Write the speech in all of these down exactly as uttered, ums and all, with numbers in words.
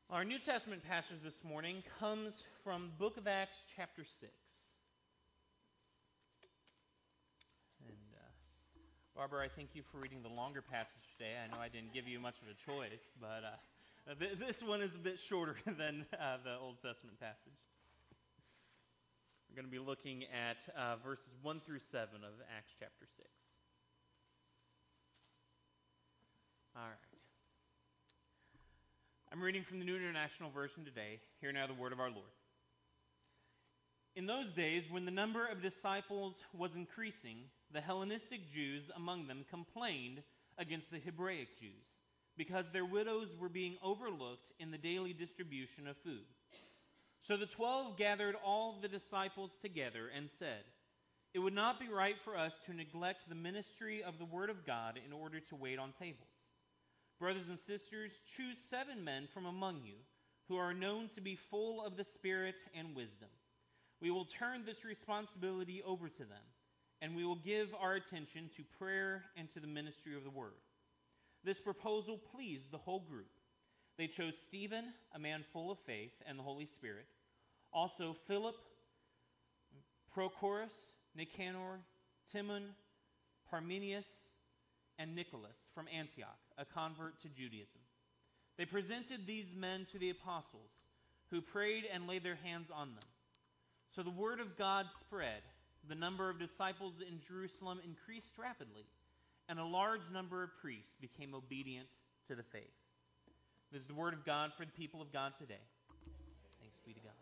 Our New Testament passage this morning comes from the book of Acts, chapter six. And uh, Barbara, I thank you for reading the longer passage today. I know I didn't give you much of a choice, but uh, th- this one is a bit shorter than uh, the Old Testament passage. We're going to be looking at uh, verses one through seven of Acts chapter six. All right. I'm reading from the New International Version today. Hear now the word of our Lord. In those days, when the number of disciples was increasing, the Hellenistic Jews among them complained against the Hebraic Jews, because their widows were being overlooked in the daily distribution of food. So the twelve gathered all the disciples together and said, "It would not be right for us to neglect the ministry of the Word of God in order to wait on tables. Brothers and sisters, choose seven men from among you who are known to be full of the Spirit and wisdom. We will turn this responsibility over to them, and we will give our attention to prayer and to the ministry of the Word." This proposal pleased the whole group. They chose Stephen, a man full of faith and the Holy Spirit, also Philip, Prochorus, Nicanor, Timon, Parmenius, and Nicholas from Antioch, a convert to Judaism. They presented these men to the apostles, who prayed and laid their hands on them. So the word of God spread. The number of disciples in Jerusalem increased rapidly, and a large number of priests became obedient to the faith. This is the word of God for the people of God today. Thanks be to God.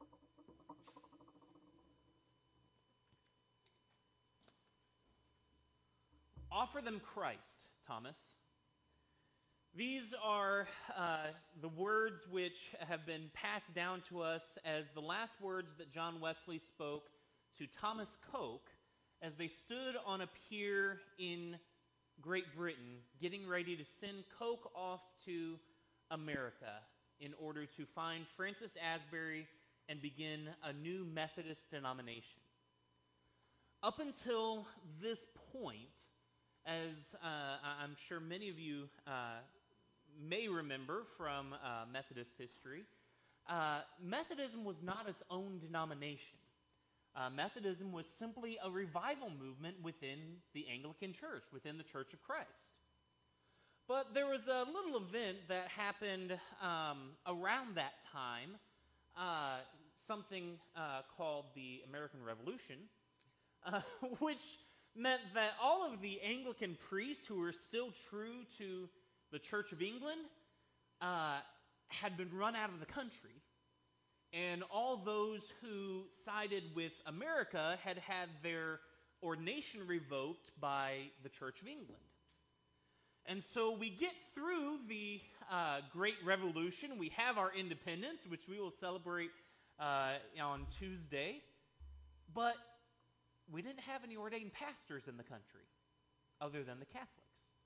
Offer them Christ, Thomas. These are uh, the words which have been passed down to us as the last words that John Wesley spoke to Thomas Coke as they stood on a pier in Great Britain, getting ready to send Coke off to America in order to find Francis Asbury and begin a new Methodist denomination. Up until this point, as uh, I'm sure many of you uh, may remember from uh, Methodist history, uh, Methodism was not its own denomination. Uh, Methodism was simply a revival movement within the Anglican Church, within the Church of Christ. But there was a little event that happened um, around that time, uh, something uh, called the American Revolution, uh, which meant that all of the Anglican priests who were still true to the Church of England uh, had been run out of the country, and all those who sided with America had had their ordination revoked by the Church of England. And so we get through the uh, Great Revolution. We have our independence, which we will celebrate uh, on Tuesday, but we didn't have any ordained pastors in the country other than the Catholics.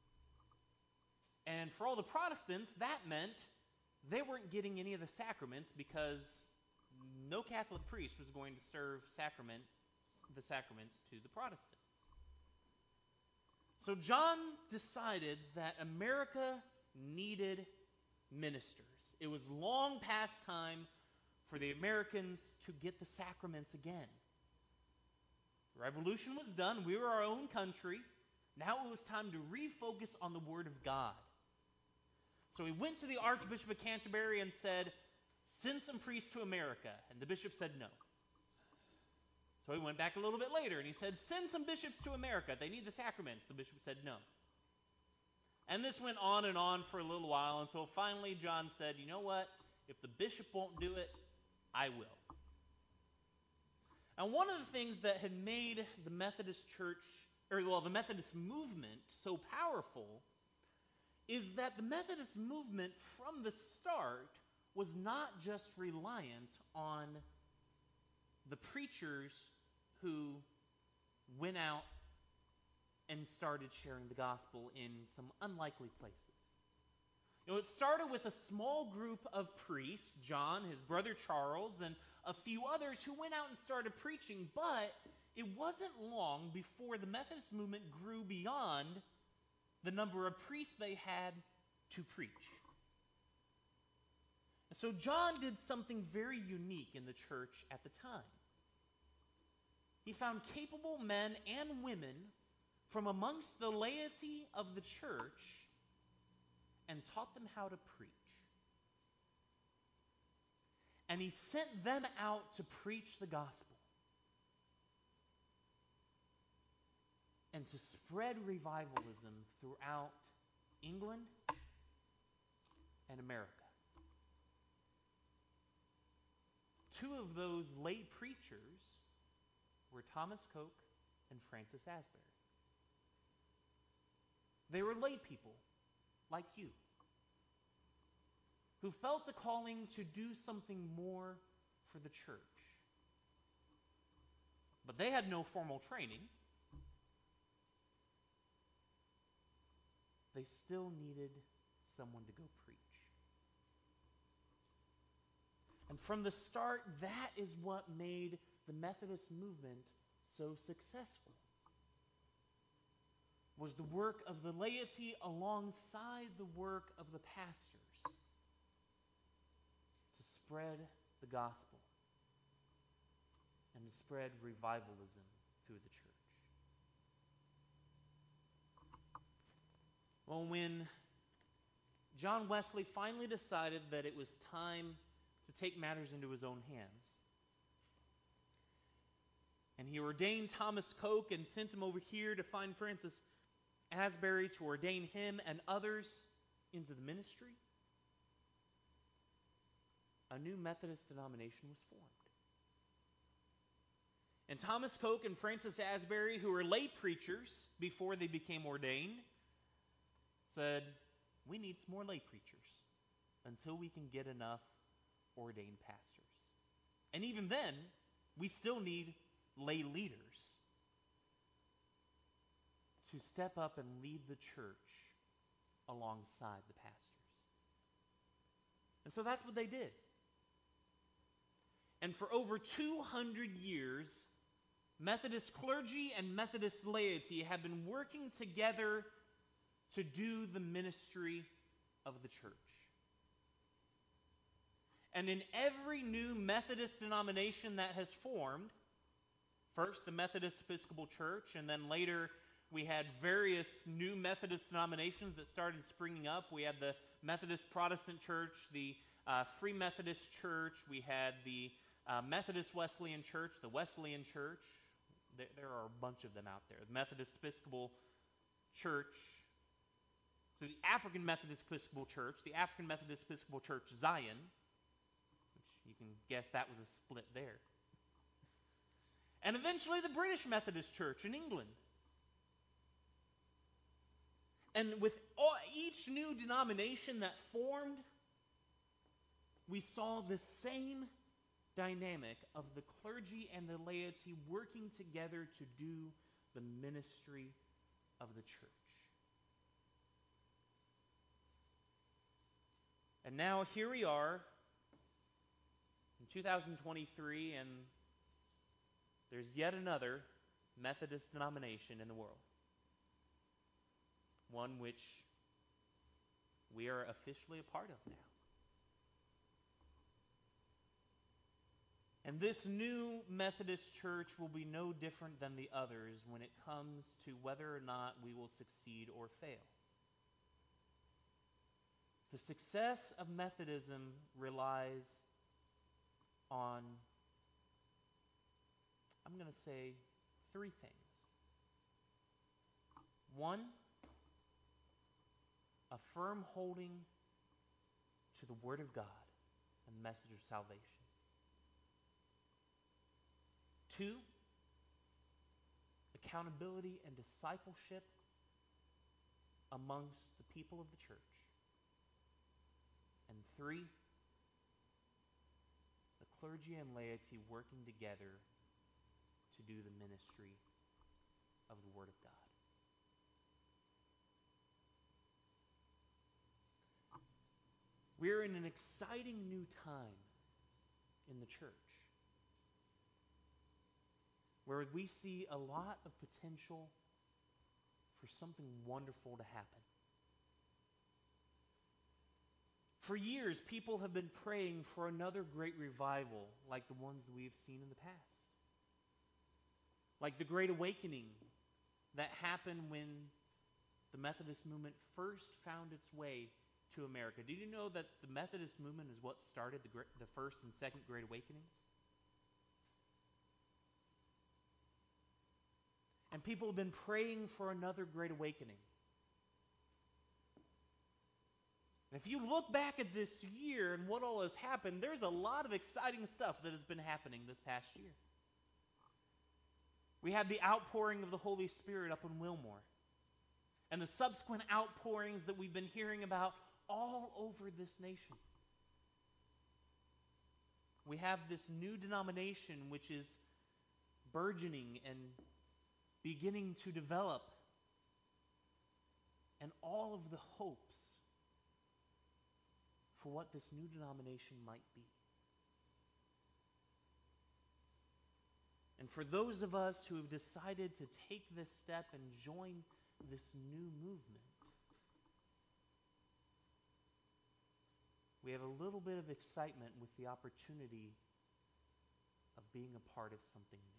And for all the Protestants, that meant they weren't getting any of the sacraments because no Catholic priest was going to serve sacrament, the sacraments to the Protestants. So John decided that America needed ministers. It was long past time for the Americans to get the sacraments again. The revolution was done. We were our own country. Now it was time to refocus on the Word of God. So he went to the Archbishop of Canterbury and said, "Send some priests to America." And the bishop said no. So he went back a little bit later and he said, "Send some bishops to America. They need the sacraments." The bishop said no. And this went on and on for a little while until finally John said, "You know what? If the bishop won't do it, I will." And one of the things that had made the Methodist Church, or well, the Methodist movement so powerful is that the Methodist movement from the start was not just reliant on the preachers who went out and started sharing the gospel in some unlikely places. You know, it started with a small group of priests, John, his brother Charles, and a few others who went out and started preaching, but it wasn't long before the Methodist movement grew beyond the number of priests they had to preach. So John did something very unique in the church at the time. He found capable men and women from amongst the laity of the church and taught them how to preach. And he sent them out to preach the gospel and to spread revivalism throughout England and America. Two of those lay preachers were Thomas Coke and Francis Asbury. They were lay people like you, who felt the calling to do something more for the church. But they had no formal training. They still needed someone to go preach. And from the start, that is what made the Methodist movement so successful. Was the work of the laity alongside the work of the pastors to spread the gospel and to spread revivalism through the church. Well, when John Wesley finally decided that it was time to take matters into his own hands, and he ordained Thomas Coke and sent him over here to find Francis Asbury to ordain him and others into the ministry, a new Methodist denomination was formed. And Thomas Coke and Francis Asbury, who were lay preachers before they became ordained, said, we need some more lay preachers until we can get enough ordained pastors. And even then, we still need lay leaders to step up and lead the church alongside the pastors. And so that's what they did. And for over two hundred years, Methodist clergy and Methodist laity have been working together to do the ministry of the church. And in every new Methodist denomination that has formed, first the Methodist Episcopal Church, and then later we had various new Methodist denominations that started springing up. We had the Methodist Protestant Church, the uh, Free Methodist Church, we had the uh, Methodist Wesleyan Church, the Wesleyan Church. There, there are a bunch of them out there. The Methodist Episcopal Church, so the African Methodist Episcopal Church, the African Methodist Episcopal Church Zion, which you can guess that was a split there. And eventually the British Methodist Church in England. And with all, each new denomination that formed, we saw the same dynamic of the clergy and the laity working together to do the ministry of the church. And now here we are in two thousand twenty-three, and there's yet another Methodist denomination in the world. One which we are officially a part of now. And this new Methodist church will be no different than the others when it comes to whether or not we will succeed or fail. The success of Methodism relies on, I'm going to say, three things. One, a firm holding to the Word of God and the message of salvation. Two, accountability and discipleship amongst the people of the church. And three, the clergy and laity working together to do the ministry of the Word of God. We're in an exciting new time in the church where we see a lot of potential for something wonderful to happen. For years, people have been praying for another great revival like the ones that we have seen in the past. Like the Great Awakening that happened when the Methodist movement first found its way to America. Did you know that the Methodist movement is what started the, the first and second Great Awakenings? And people have been praying for another Great Awakening. And if you look back at this year and what all has happened, there's a lot of exciting stuff that has been happening this past year. We had the outpouring of the Holy Spirit up in Wilmore, and the subsequent outpourings that we've been hearing about all over this nation. We have this new denomination which is burgeoning and beginning to develop, and all of the hopes for what this new denomination might be. And for those of us who have decided to take this step and join this new movement, we have a little bit of excitement with the opportunity of being a part of something new.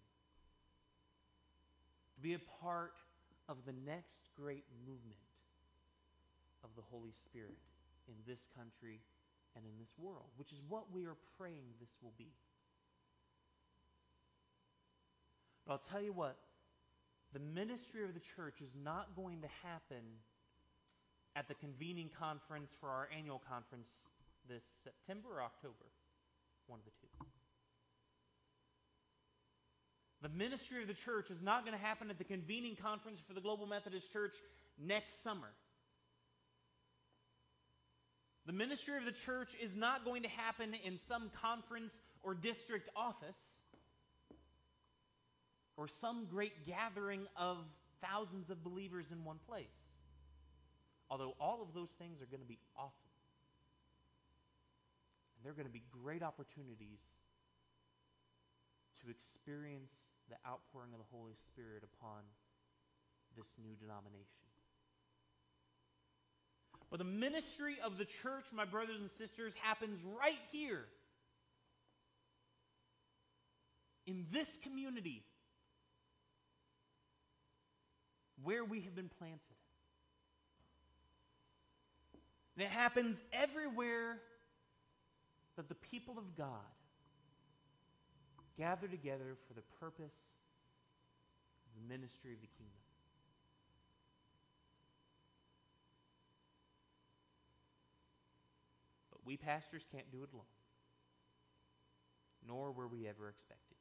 To be a part of the next great movement of the Holy Spirit in this country and in this world, which is what we are praying this will be. But I'll tell you what, the ministry of the church is not going to happen at the convening conference for our annual conference this September or October, one of the two. The ministry of the church is not going to happen at the convening conference for the Global Methodist Church next summer. The ministry of the church is not going to happen in some conference or district office or some great gathering of thousands of believers in one place. Although all of those things are going to be awesome. And they're going to be great opportunities to experience the outpouring of the Holy Spirit upon this new denomination. But the ministry of the church, my brothers and sisters, happens right here. In this community where we have been planted. And it happens everywhere that the people of God gather together for the purpose of the ministry of the kingdom. But we pastors can't do it alone, nor were we ever expected to.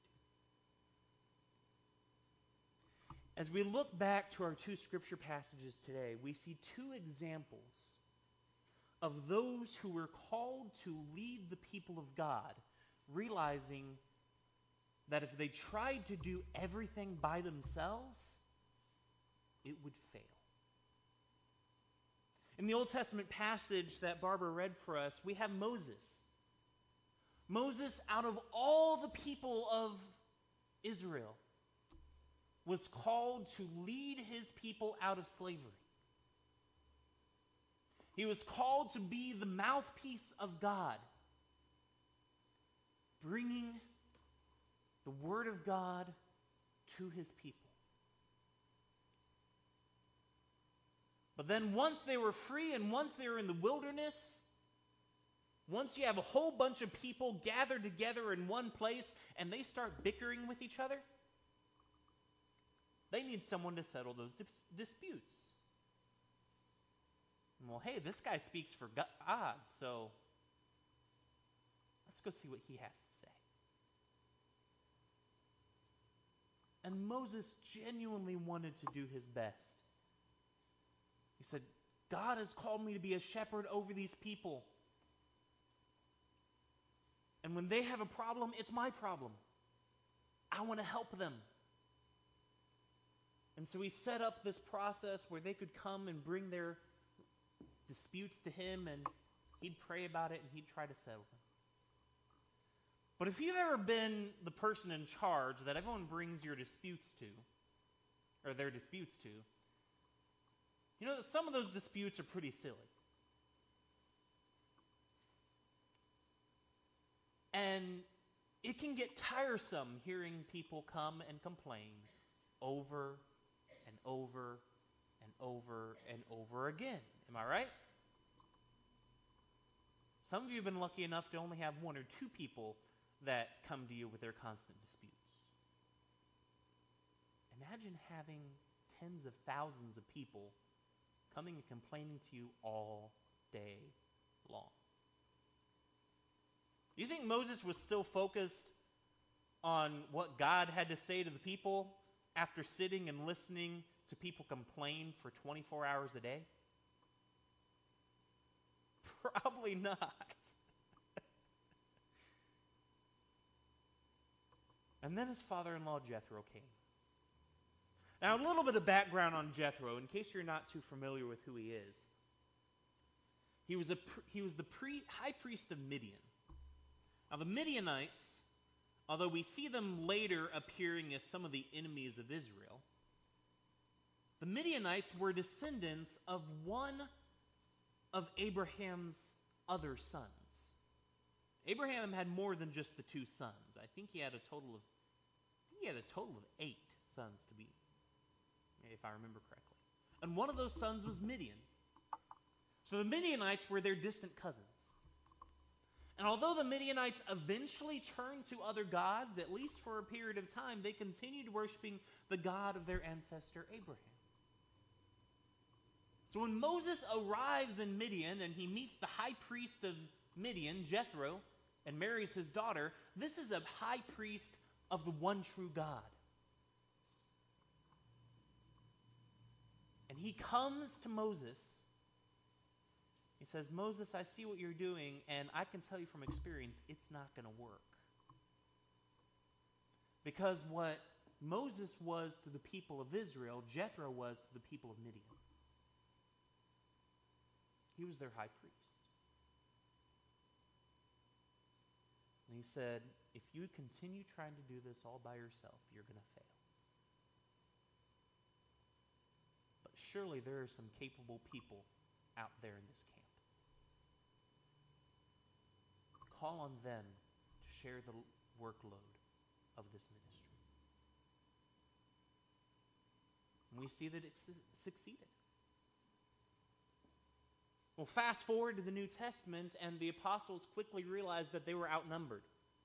As we look back to our two scripture passages today, we see two examples of those who were called to lead the people of God, realizing that if they tried to do everything by themselves, it would fail. In the Old Testament passage that Barbara read for us, we have Moses. Moses, out of all the people of Israel, was called to lead his people out of slavery. He was called to be the mouthpiece of God, bringing the Word of God to his people. But then once they were free and once they were in the wilderness, once you have a whole bunch of people gathered together in one place and they start bickering with each other, they need someone to settle those dis- disputes. Well, hey, this guy speaks for God, so let's go see what he has to say. And Moses genuinely wanted to do his best. He said, God has called me to be a shepherd over these people. And when they have a problem, it's my problem. I want to help them. And so he set up this process where they could come and bring their disputes to him, and he'd pray about it and he'd try to settle them. But if you've ever been the person in charge that everyone brings your disputes to, or their disputes to, you know that some of those disputes are pretty silly. And it can get tiresome hearing people come and complain over and over and over and over again. Am I right? Some of you have been lucky enough to only have one or two people that come to you with their constant disputes. Imagine having tens of thousands of people coming and complaining to you all day long. Do you think Moses was still focused on what God had to say to the people after sitting and listening to people complain for twenty-four hours a day? Probably not. And then his father-in-law Jethro came. Now, a little bit of background on Jethro, in case you're not too familiar with who he is. He was a he was the pre, high priest of Midian. Now, the Midianites, although we see them later appearing as some of the enemies of Israel, the Midianites were descendants of one of Abraham's other sons. Abraham had more than just the two sons. I think he had a total of I think he had a total of eight sons, to be, if I remember correctly. And one of those sons was Midian. So the Midianites were their distant cousins. And although the Midianites eventually turned to other gods, at least for a period of time, they continued worshiping the God of their ancestor Abraham. So when Moses arrives in Midian and he meets the high priest of Midian, Jethro, and marries his daughter, this is a high priest of the one true God. And he comes to Moses. He says, Moses, I see what you're doing, and I can tell you from experience, it's not going to work. Because what Moses was to the people of Israel, Jethro was to the people of Midian. He was their high priest. And he said, if you continue trying to do this all by yourself, you're going to fail. But surely there are some capable people out there in this camp. Call on them to share the workload of this ministry. And we see that it su- succeeded. Well, fast forward to the New Testament, and the apostles quickly realized that they were outnumbered.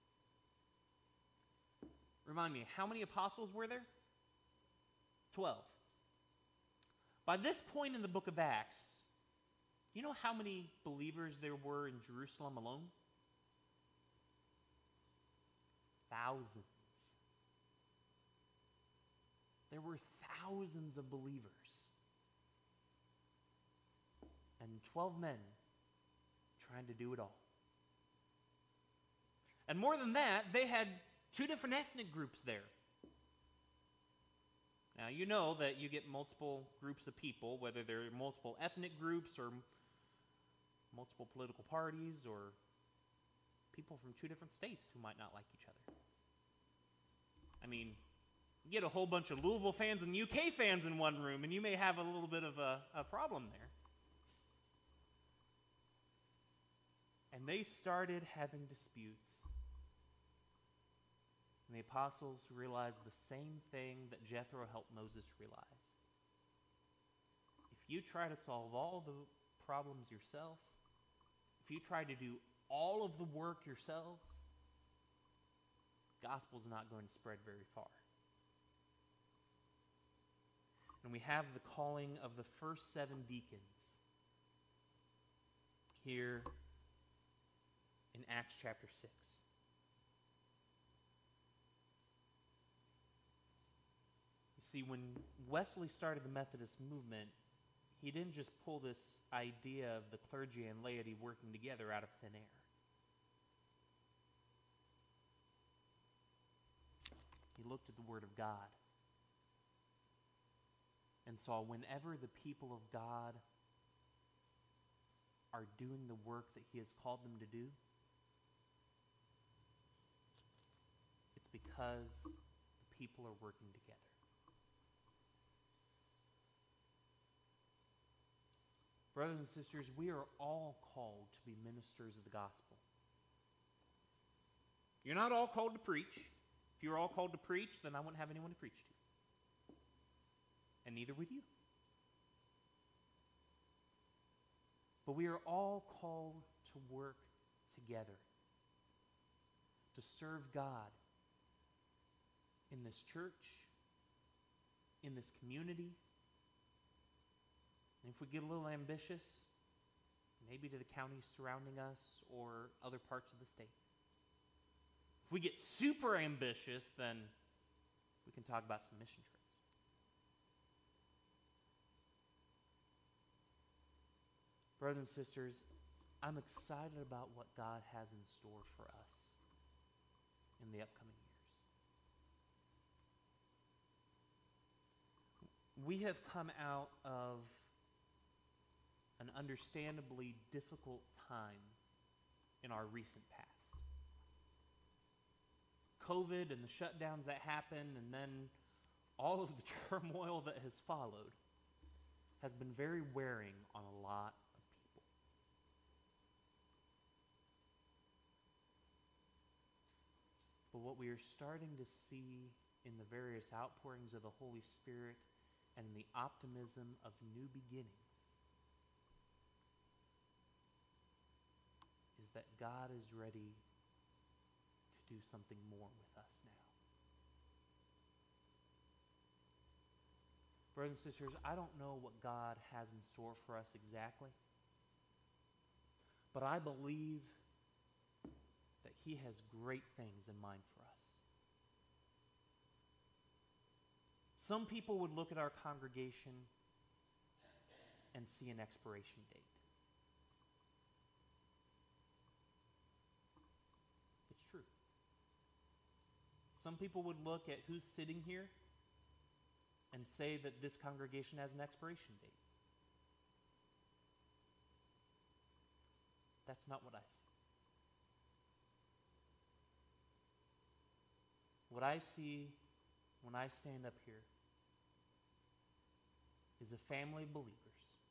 Remind me, how many apostles were there? Twelve. By this point in the book of Acts, you know how many believers there were in Jerusalem alone? Thousands. There were thousands of believers. And twelve men trying to do it all. And more than that, they had two different ethnic groups there. Now, you know that you get multiple groups of people, whether they're multiple ethnic groups or multiple political parties or people from two different states who might not like each other. I mean, you get a whole bunch of Louisville fans and U K fans in one room, and you may have a little bit of a, a problem there. And they started having disputes. And the apostles realized the same thing that Jethro helped Moses realize. If you try to solve all the problems yourself, if you try to do all of the work yourselves, the gospel's not going to spread very far. And we have the calling of the first seven deacons here in Acts chapter six. You see, when Wesley started the Methodist movement, he didn't just pull this idea of the clergy and laity working together out of thin air. He looked at the Word of God and saw whenever the people of God are doing the work that He has called them to do, it's because the people are working together. Brothers and sisters, we are all called to be ministers of the gospel. You're not all called to preach. If you were all called to preach, then I wouldn't have anyone to preach to. And neither would you. But we are all called to work together, to serve God in this church, in this community. And if we get a little ambitious, maybe to the counties surrounding us or other parts of the state. If we get super ambitious, then we can talk about some mission trips. Brothers and sisters, I'm excited about what God has in store for us in the upcoming years. We have come out of an understandably difficult time in our recent past. COVID and the shutdowns that happened, and then all of the turmoil that has followed, has been very wearing on a lot of people. But what we are starting to see in the various outpourings of the Holy Spirit and the optimism of new beginnings is that God is ready to do something more with us now. Brothers and sisters, I don't know what God has in store for us exactly, but I believe that He has great things in mind for us. Some people would look at our congregation and see an expiration date. It's true. Some people would look at who's sitting here and say that this congregation has an expiration date. That's not what I see. What I see when I stand up here is a family of believers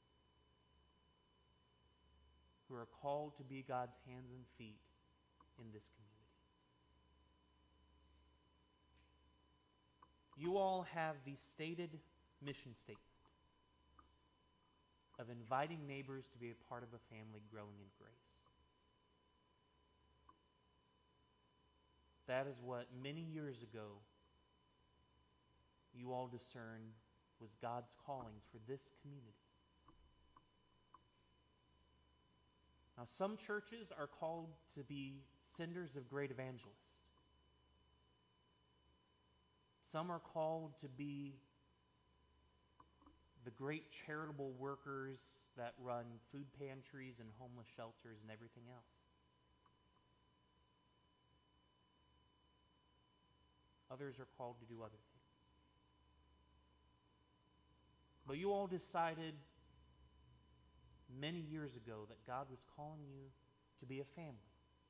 who are called to be God's hands and feet in this community. You all have the stated mission statement of inviting neighbors to be a part of a family growing in grace. That is what many years ago you all discerned was God's calling for this community. Now, some churches are called to be senders of great evangelists. Some are called to be the great charitable workers that run food pantries and homeless shelters and everything else. Others are called to do other things. But you all decided many years ago that God was calling you to be a family.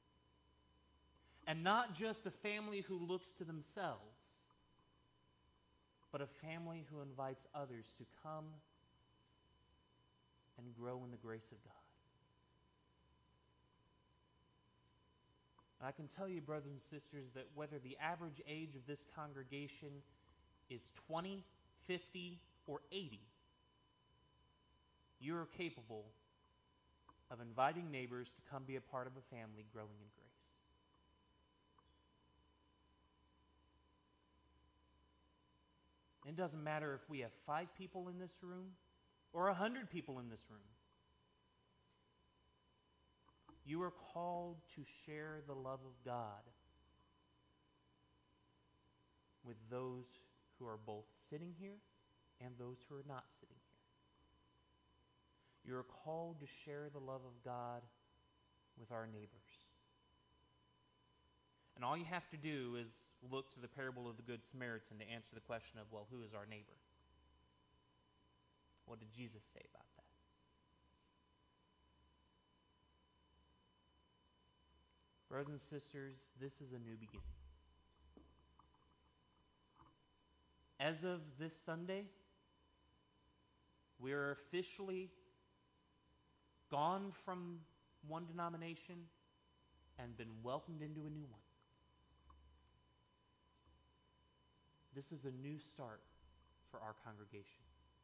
And not just a family who looks to themselves, but a family who invites others to come and grow in the grace of God. And I can tell you, brothers and sisters, that whether the average age of this congregation is twenty, fifty, or eighty, you are capable of inviting neighbors to come be a part of a family growing in grace. It doesn't matter if we have five people in this room or a hundred people in this room. You are called to share the love of God with those who are both sitting here and those who are not sitting here. You are called to share the love of God with our neighbors. And all you have to do is look to the parable of the Good Samaritan to answer the question of, well, who is our neighbor? What did Jesus say about that? Brothers and sisters, this is a new beginning. As of this Sunday, we are officially gone from one denomination and been welcomed into a new one. this is a new start for our congregation.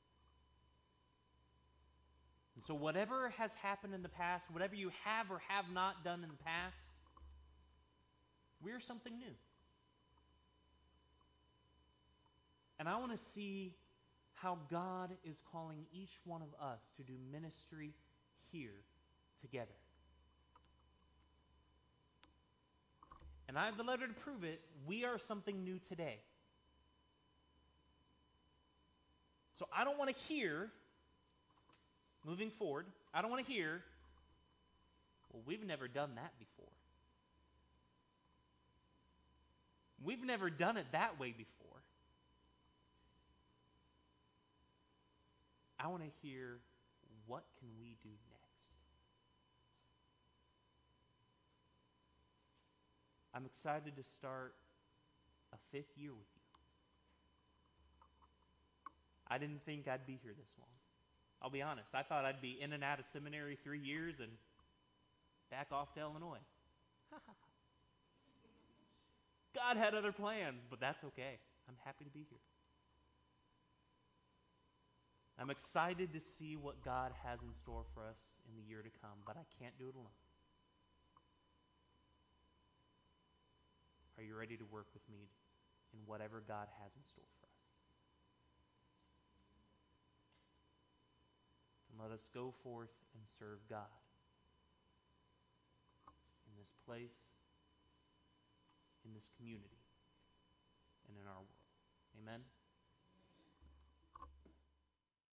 And so whatever has happened in the past, whatever you have or have not done in the past, we're something new. And I want to see how God is calling each one of us to do ministry here together. And I have the letter to prove it. We are something new today. So I don't want to hear, moving forward, I don't want to hear, well, we've never done that before. We've never done it that way before. I want to hear, what can we do next? I'm excited to start a fifth year with you. I didn't think I'd be here this long. I'll be honest. I thought I'd be in and out of seminary three years and back off to Illinois. God had other plans, but that's okay. I'm happy to be here. I'm excited to see what God has in store for us in the year to come, but I can't do it alone. Are you ready to work with me in whatever God has in store for us? And let us go forth and serve God in this place, in this community, and in our world. Amen?